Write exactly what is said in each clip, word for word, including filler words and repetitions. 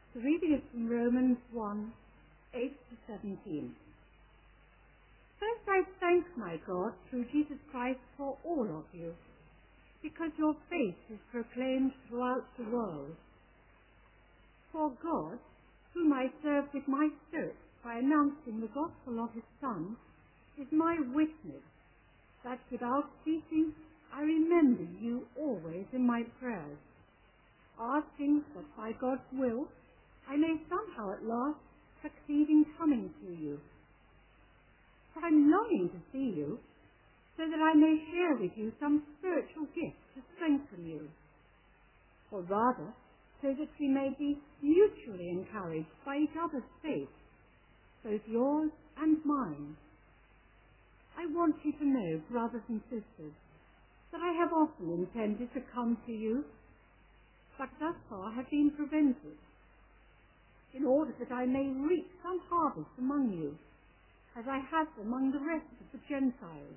The reading is from Romans one, eight to seventeen. First I thank my God through Jesus Christ for all of you, because your faith is proclaimed throughout the world. For God, whom I serve with my spirit by announcing the gospel of his Son, is my witness that without ceasing I remember you always in my prayers, asking that by God's will I may somehow at last succeed in coming to you. For I am longing to see you, so that I may share with you some spiritual gift to strengthen you, or rather, so that we may be mutually encouraged by each other's faith, both yours and mine. I want you to know, brothers and sisters, that I have often intended to come to you, but thus far have been prevented, in order that I may reap some harvest among you, as I have among the rest of the Gentiles.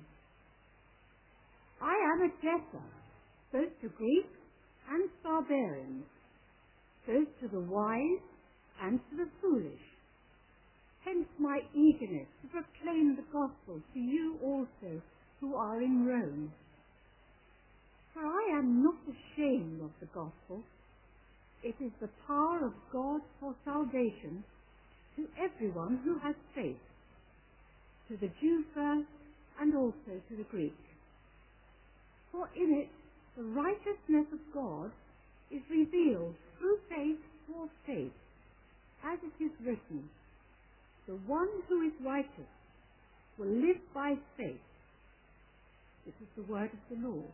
I am a debtor, both to Greeks and barbarians, both to the wise and to the foolish. Hence my eagerness to proclaim the gospel to you also who are in Rome. For I am not ashamed of the gospel. It is the power of God for salvation to everyone who has faith, to the Jew first and also to the Greek. For in it the righteousness of God is revealed through faith for faith, as it is written, the one who is righteous will live by faith. This is the word of the Lord.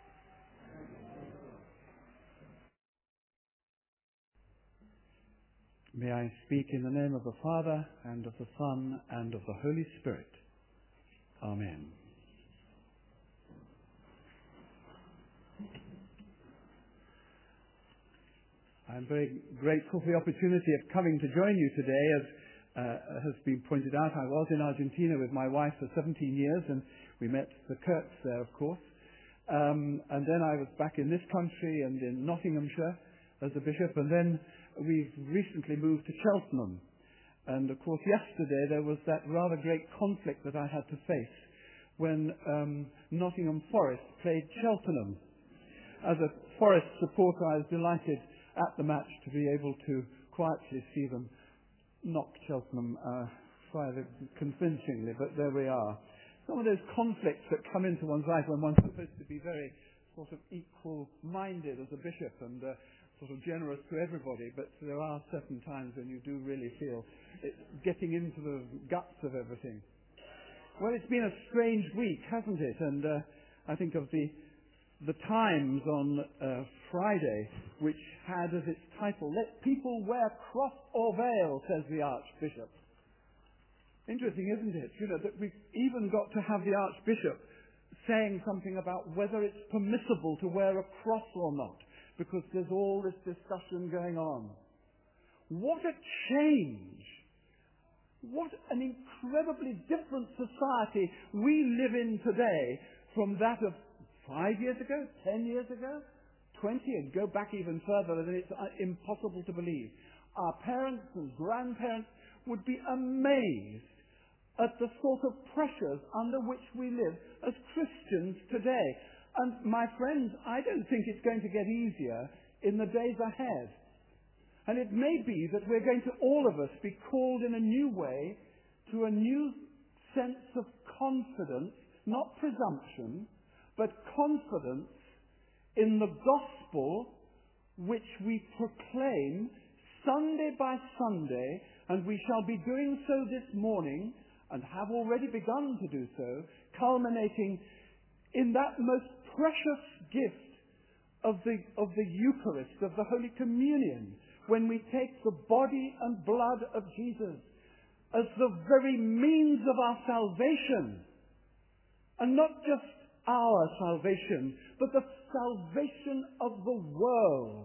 May I speak in the name of the Father, and of the Son, and of the Holy Spirit. Amen. I'm very grateful for the opportunity of coming to join you today. As uh, has been pointed out, I was in Argentina with my wife for seventeen years, and we met the Kurtz there, of course. Um, and then I was back in this country and in Nottinghamshire as a bishop, and then we've recently moved to Cheltenham. And of course yesterday there was that rather great conflict that I had to face when um, Nottingham Forest played Cheltenham. As a Forest supporter, I was delighted at the match to be able to quietly see them knock Cheltenham uh, rather convincingly, but there we are. Some of those conflicts that come into one's life when one's supposed to be very sort of equal-minded as a bishop and uh, sort of generous to everybody, but there are certain times when you do really feel it getting into the guts of everything. Well, it's been a strange week, hasn't it? And uh, I think of the the Times on uh, Friday, which had as its title, "Let people wear cross or veil," says the Archbishop. Interesting, isn't it? You know, that we've even got to have the Archbishop saying something about whether it's permissible to wear a cross or not, because there's all this discussion going on. What a change! What an incredibly different society we live in today from that of five years ago, ten years ago, twenty, and go back even further, and it's impossible to believe. Our parents and grandparents would be amazed at the sort of pressures under which we live as Christians today. And my friends, I don't think it's going to get easier in the days ahead. And it may be that we're going to, all of us, be called in a new way to a new sense of confidence, not presumption, but confidence in the gospel which we proclaim Sunday by Sunday, and we shall be doing so this morning, and have already begun to do so, culminating in that most precious gift of the, of the Eucharist, of the Holy Communion, when we take the body and blood of Jesus as the very means of our salvation. And not just our salvation, but the salvation of the world.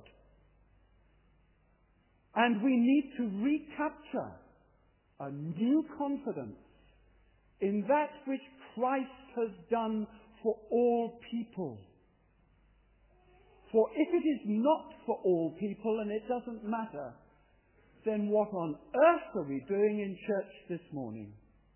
And we need to recapture a new confidence in that which Christ has done for all people. For if it is not for all people, and it doesn't matter, then what on earth are we doing in church this morning?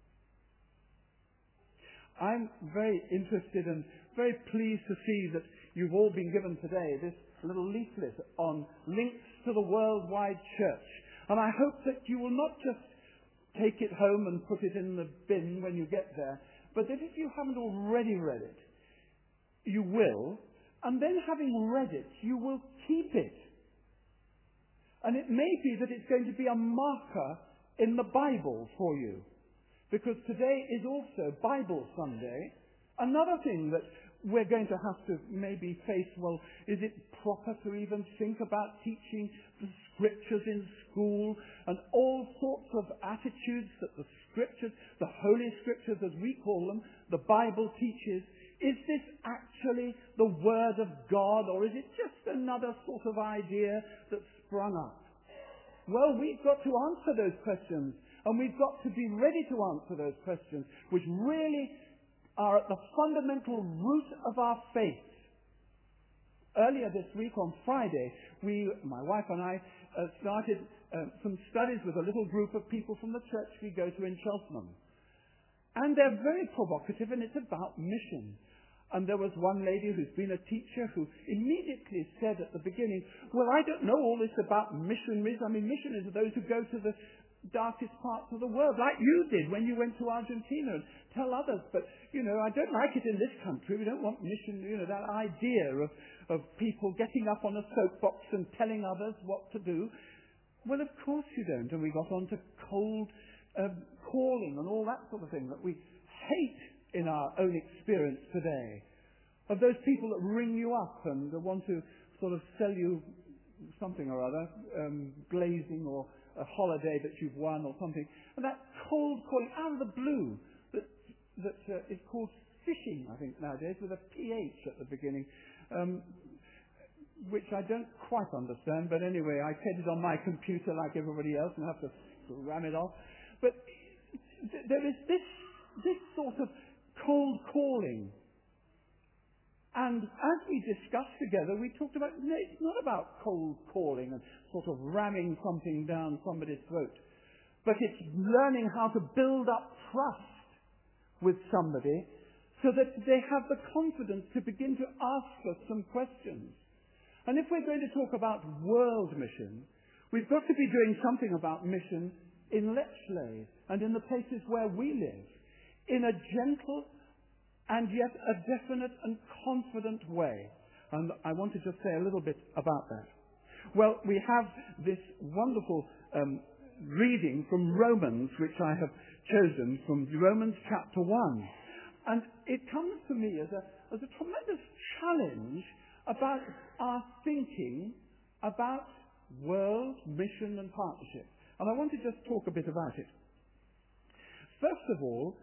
I'm very interested and very pleased to see that you've all been given today this little leaflet on links to the worldwide church. And I hope that you will not just take it home and put it in the bin when you get there, but that if you haven't already read it, you will, and then having read it, you will keep it. And it may be that it's going to be a marker in the Bible for you, because today is also Bible Sunday. Another thing that we're going to have to maybe face, well, is it proper to even think about teaching the Scriptures in school and all sorts of attitudes that the Scriptures, the Holy Scriptures as we call them, the Bible teaches? Is this actually the Word of God, or is it just another sort of idea that's sprung up? Well, we've got to answer those questions, and we've got to be ready to answer those questions, which really are at the fundamental root of our faith. Earlier this week on Friday, we, my wife and I, uh, started uh, some studies with a little group of people from the church we go to in Cheltenham. And they're very provocative, and it's about mission. And there was one lady who's been a teacher who immediately said at the beginning, well, I don't know all this about missionaries. I mean, missionaries are those who go to the darkest parts of the world, like you did when you went to Argentina, and tell others. But, you know, I don't like it in this country. We don't want mission, you know, that idea of, of people getting up on a soapbox and telling others what to do. Well, of course you don't. And we got on to cold uh, calling and all that sort of thing that we hate in our own experience today. Of those people that ring you up and want to sort of sell you something or other, um, glazing or a holiday that you've won or something. And that cold calling out of the blue that, that uh, is called phishing, I think, nowadays, with a P H at the beginning, um, which I don't quite understand. But anyway, I get it on my computer like everybody else and have to ram it off. But th- there is this, this sort of cold calling. And as we discussed together, we talked about, no, it's not about cold calling and sort of ramming something down somebody's throat, but it's learning how to build up trust with somebody so that they have the confidence to begin to ask us some questions. And if we're going to talk about world mission, we've got to be doing something about mission in Lechlade and in the places where we live, in a gentle and yet a definite and confident way. And I want to just say a little bit about that. Well, we have this wonderful um, reading from Romans, which I have chosen from Romans chapter one. And it comes to me as a, as a tremendous challenge about our thinking about world, mission and partnership. And I want to just talk a bit about it. First of all,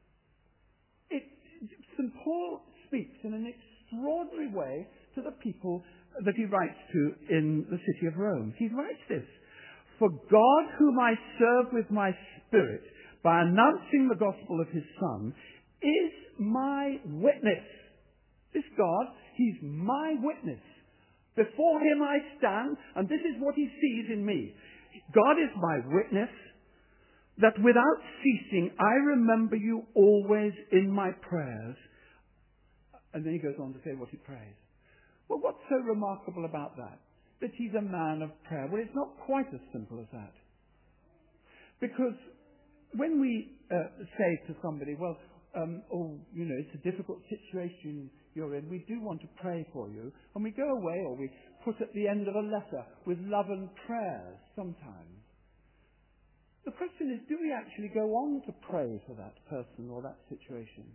it Saint Paul speaks in an extraordinary way to the people that he writes to in the city of Rome. He writes this: "For God, whom I serve with my spirit by announcing the gospel of his Son, is my witness." This God, he's my witness. Before him I stand, and this is what he sees in me. God is my witness, that without ceasing I remember you always in my prayers. And then he goes on to say what he prays. Well, what's so remarkable about that? That he's a man of prayer. Well, it's not quite as simple as that. Because when we uh, say to somebody, well, um, oh, you know, it's a difficult situation you're in, we do want to pray for you, and we go away, or we put at the end of a letter with love and prayers sometimes. The question is, do we actually go on to pray for that person or that situation?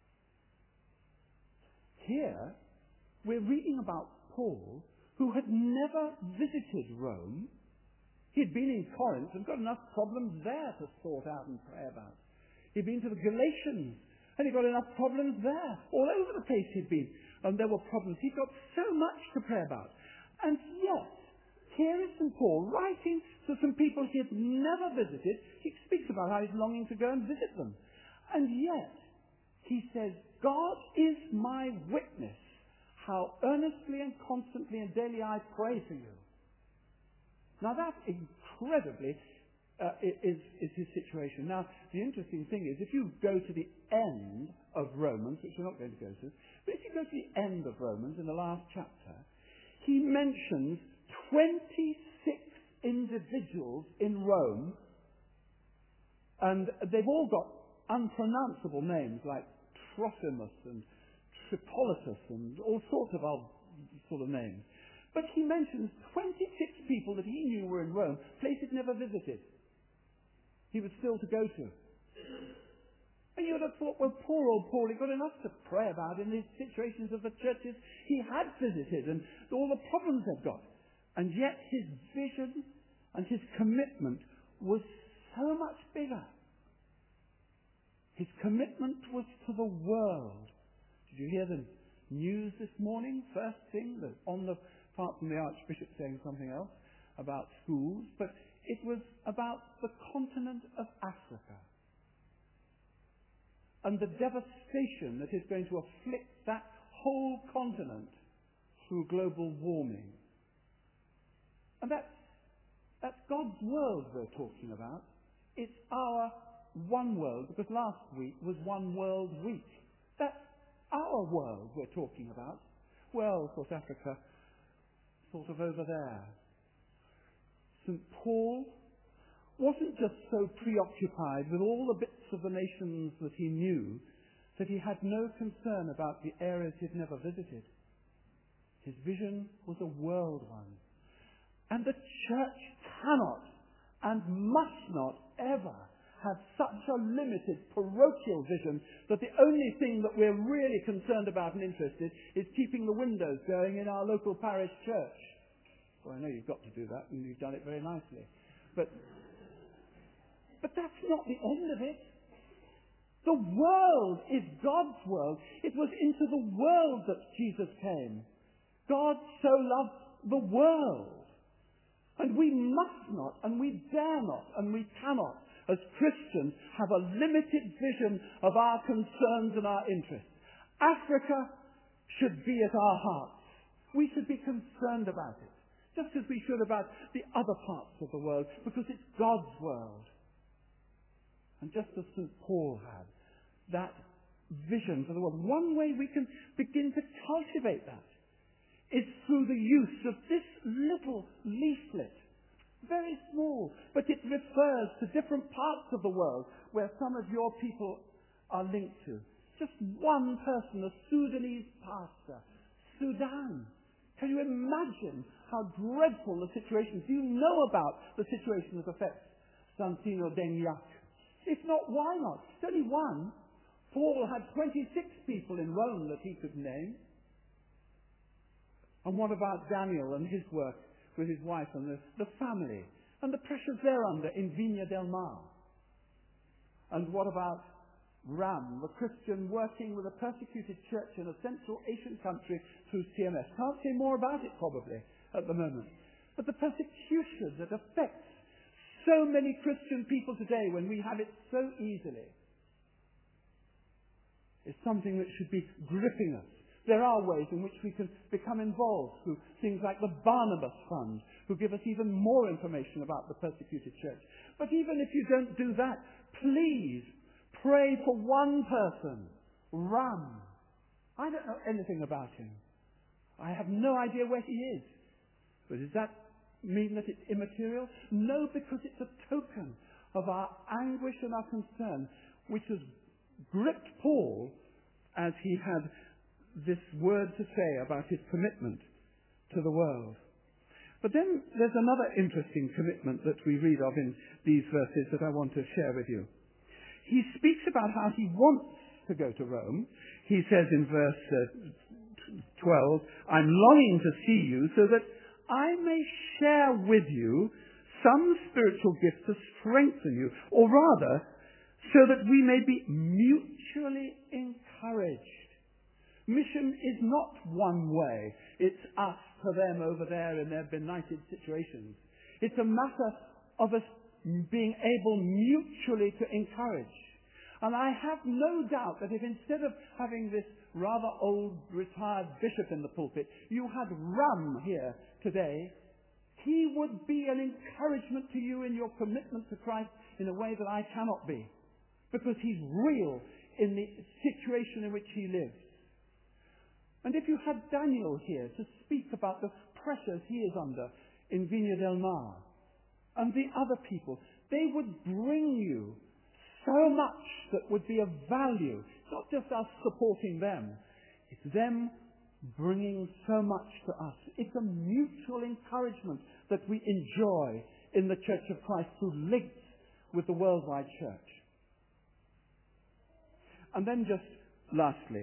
Here, we're reading about Paul, who had never visited Rome. He'd been in Corinth and got enough problems there to sort out and pray about. He'd been to the Galatians, and he got enough problems there. All over the place he'd been, and there were problems. He got so much to pray about. And yet, here is Saint Paul writing to some people he had never visited. He speaks about how he's longing to go and visit them. And yet, he says, God is my witness, how earnestly and constantly and daily I pray for you. Now that incredibly uh, is, is his situation. Now, the interesting thing is, if you go to the end of Romans, which we're not going to go to, but if you go to the end of Romans in the last chapter, he mentions twenty-six individuals in Rome, and they've all got unpronounceable names like Trophimus and Tripolitus and all sorts of odd sort of names. But he mentions twenty-six people that he knew were in Rome, places never visited. He was still to go to. And you would have thought, well, poor old Paul, he got enough to pray about in the situations of the churches he had visited and all the problems they've got. And yet his vision and his commitment was so much bigger. His commitment was to the world. Did you hear the news this morning? First thing, that on the, apart from the Archbishop saying something else about schools, but it was about the continent of Africa and the devastation that is going to afflict that whole continent through global warming. And that's, that's God's world we're talking about. It's our one world, because last week was One World Week. That's our world we're talking about. Well, of course, Africa, sort of over there. Saint Paul wasn't just so preoccupied with all the bits of the nations that he knew that he had no concern about the areas he'd never visited. His vision was a world one. And the church cannot and must not ever have such a limited parochial vision that the only thing that we're really concerned about and interested is keeping the windows going in our local parish church. Well, I know you've got to do that, and you've done it very nicely. But, but that's not the end of it. The world is God's world. It was into the world that Jesus came. God so loved the world. And we must not, and we dare not, and we cannot, as Christians, have a limited vision of our concerns and our interests. Africa should be at our hearts. We should be concerned about it, just as we should about the other parts of the world, because it's God's world. And just as Saint Paul had that vision for the world, one way we can begin to cultivate that is through the use of this little leaflet. Very small, but it refers to different parts of the world where some of your people are linked to. Just one person, a Sudanese pastor. Sudan. Can you imagine how dreadful the situation is? Do you know about the situation that affects Santino Denyak? If not, why not? It's only one. Paul had twenty-six people in Rome that he could name. And what about Daniel and his work with his wife and the, the family and the pressures they're under in Viña del Mar? And what about Ram, the Christian working with a persecuted church in a Central Asian country through C M S? Can't say more about it probably at the moment. But the persecution that affects so many Christian people today when we have it so easily is something that should be gripping us. There are ways in which we can become involved through things like the Barnabas Fund, who give us even more information about the persecuted church. But even if you don't do that, please pray for one person, Ram. I don't know anything about him. I have no idea where he is. But does that mean that it's immaterial? No, because it's a token of our anguish and our concern, which has gripped Paul as he had this word to say about his commitment to the world. But then there's another interesting commitment that we read of in these verses that I want to share with you. He speaks about how he wants to go to Rome. He says in verse uh, twelve, I'm longing to see you so that I may share with you some spiritual gift to strengthen you, or rather, so that we may be mutually encouraged. Mission is not one way. It's us to them over there in their benighted situations. It's a matter of us being able mutually to encourage. And I have no doubt that if instead of having this rather old retired bishop in the pulpit, you had Ram here today, He would be an encouragement to you in your commitment to Christ in a way that I cannot be, because he's real in the situation in which he lives. And if you had Daniel here to speak about the pressures he is under in Viña del Mar, and the other people, they would bring you so much that would be of value. It's not just us supporting them. It's them bringing so much to us. It's a mutual encouragement that we enjoy in the Church of Christ through links with the worldwide church. And then just lastly,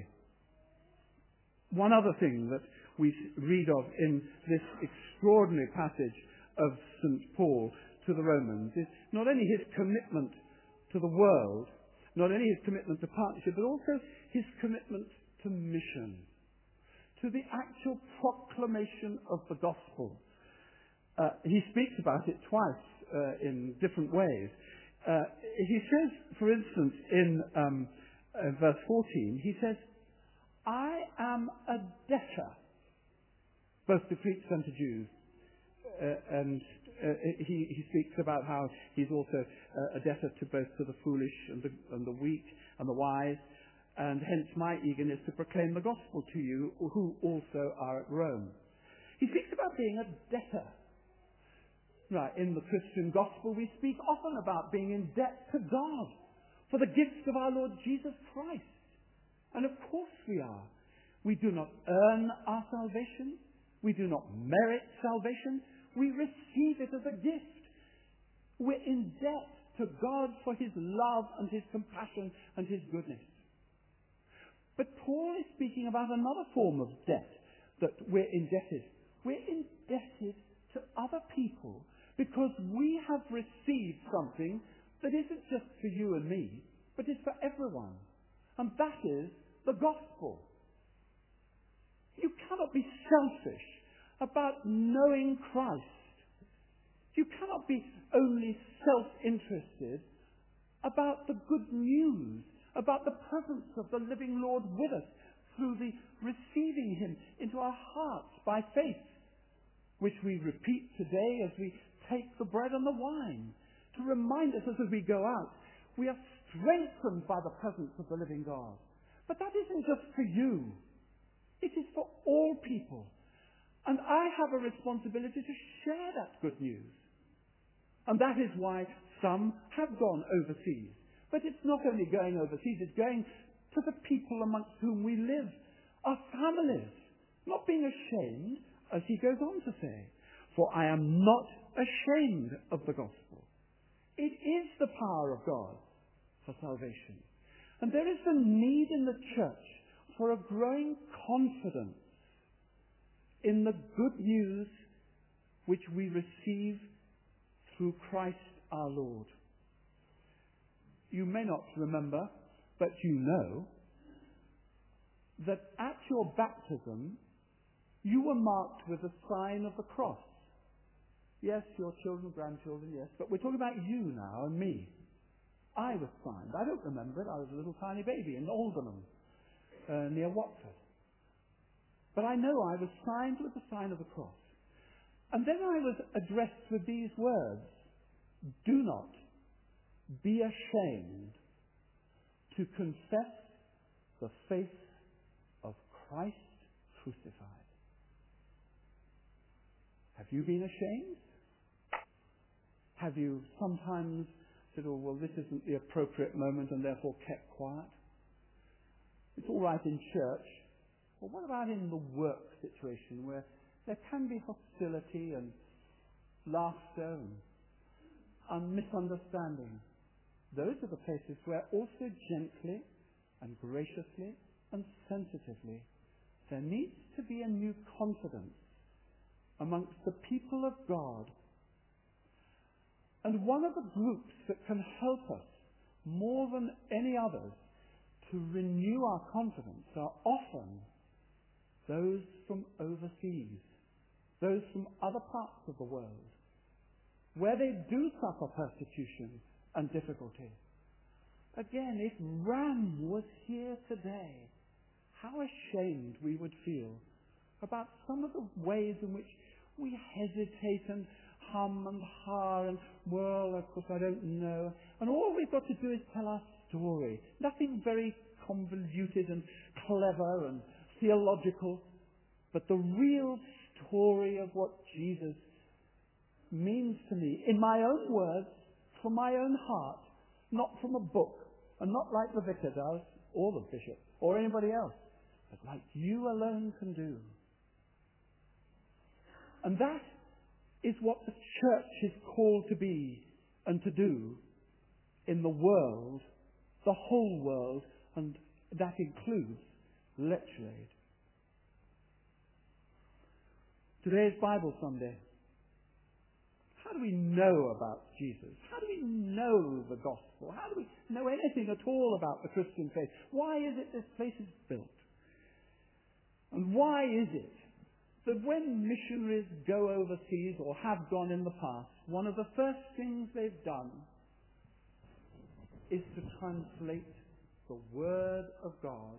one other thing that we read of in this extraordinary passage of Saint Paul to the Romans is not only his commitment to the world, not only his commitment to partnership, but also his commitment to mission, to the actual proclamation of the gospel. Uh, he speaks about it twice uh, in different ways. Uh, he says, for instance, in um, uh, verse fourteen, he says, I am a debtor, both to Greeks and to Jews. Uh, and uh, he, he speaks about how he's also uh, a debtor to both to the foolish and the, and the weak and the wise, and hence my eagerness to proclaim the gospel to you who also are at Rome. He speaks about being a debtor. Right, in the Christian gospel we speak often about being in debt to God for the gifts of our Lord Jesus Christ. And of course we are. We do not earn our salvation. We do not merit salvation. We receive it as a gift. We're in debt to God for his love and his compassion and his goodness. But Paul is speaking about another form of debt that we're indebted. We're indebted to other people because we have received something that isn't just for you and me, but is for everyone. And that is the gospel. You cannot be selfish about knowing Christ. You cannot be only self-interested about the good news, about the presence of the living Lord with us through the receiving him into our hearts by faith, which we repeat today as we take the bread and the wine to remind us as we go out, we are strengthened by the presence of the living God. But that isn't just for you. It is for all people. And I have a responsibility to share that good news. And that is why some have gone overseas. But it's not only going overseas, it's going to the people amongst whom we live, our families, not being ashamed, as he goes on to say, for I am not ashamed of the gospel. It is the power of God for salvation. And there is a need in the church for a growing confidence in the good news which we receive through Christ our Lord. You may not remember, but you know, that at your baptism you were marked with the sign of the cross. Yes, your children, grandchildren, yes, but we're talking about you now and me. I was signed. I don't remember it. I was a little tiny baby in Alderman, uh, near Watford. But I know I was signed with the sign of the cross. And then I was addressed with these words, do not be ashamed to confess the faith of Christ crucified. Have you been ashamed? Have you sometimes said, oh, well, this isn't the appropriate moment and therefore kept quiet? It's all right in church. Well, what about in the work situation where there can be hostility and laughter and, and misunderstanding? Those are the places where also gently and graciously and sensitively there needs to be a new confidence amongst the people of God. And one of the groups that can help us more than any others to renew our confidence are often those from overseas, those from other parts of the world, where they do suffer persecution and difficulty. Again, if Ram was here today, how ashamed we would feel about some of the ways in which We hesitate and hum and ha and, well, of course I don't know. And all we've got to do is tell our story. Nothing very convoluted and clever and theological, but the real story of what Jesus means to me, in my own words, from my own heart, not from a book, and not like the vicar does, or the bishop, or anybody else, but like you alone can do. And that is what the church is called to be and to do in the world, the whole world, and that includes Lecture Aid. Today is Bible Sunday. How do we know about Jesus? How do we know the gospel? How do we know anything at all about the Christian faith? Why is it this place is built? And why is it that when missionaries go overseas or have gone in the past, one of the first things they've done is to translate the Word of God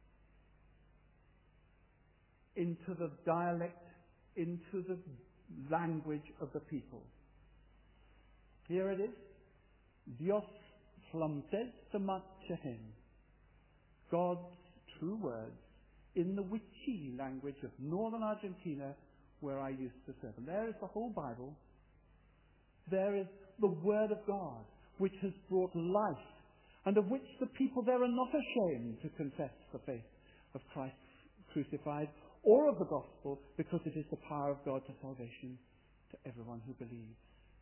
into the dialect, into the language of the people. Here it is. Dios flamtes tamachahen. God's true words in the Wichí language of northern Argentina, where I used to serve. And there is the whole Bible. There is the Word of God, which has brought life, and of which the people there are not ashamed to confess the faith of Christ crucified, or of the gospel, because it is the power of God to salvation to everyone who believes.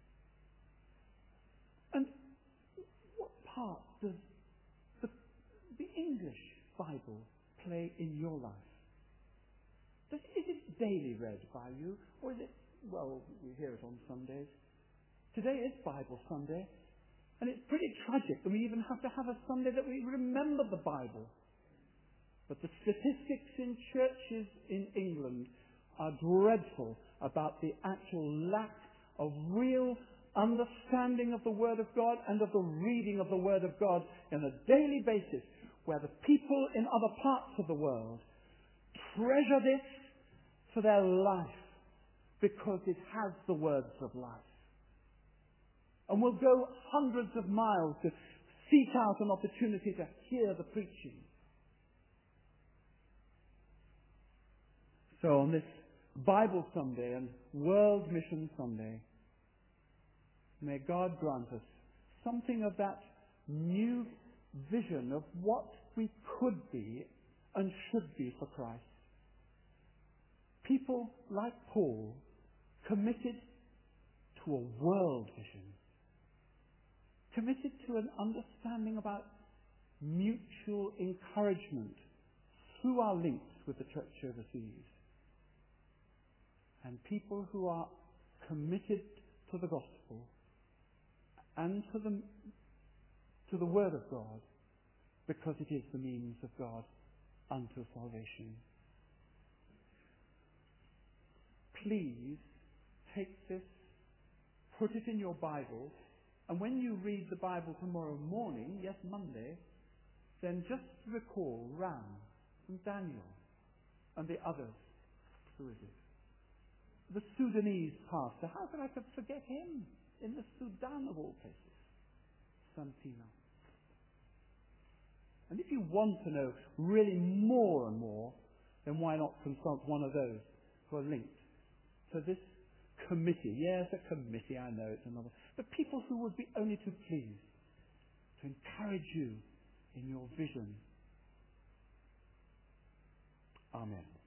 And what part does the, the English Bible play in your life? Does, is it daily read by you, or is it, well, we hear it on Sundays. Today is Bible Sunday, and it's pretty tragic that we even have to have a Sunday that we remember the Bible. But the statistics in churches in England are dreadful about the actual lack of real understanding of the Word of God and of the reading of the Word of God on a daily basis, where the people in other parts of the world treasure this for their life because it has the words of life. And will go hundreds of miles to seek out an opportunity to hear the preaching. So on this Bible Sunday and World Mission Sunday, may God grant us something of that new vision of what we could be and should be for Christ. People like Paul, committed to a world vision, committed to an understanding about mutual encouragement through our links with the church overseas. And people who are committed to the gospel and to the, to the Word of God, because it is the means of God unto salvation. Please take this, put it in your Bible, and when you read the Bible tomorrow morning, yes, Monday, then just recall Ram and Daniel and the others. Who is it? The Sudanese pastor. How could I forget him? In the Sudan of all places. Santino. And if you want to know really more and more, then why not consult one of those who are linked to this committee. Yes, a committee, I know it's another. But people who would be only too pleased to encourage you in your vision. Amen.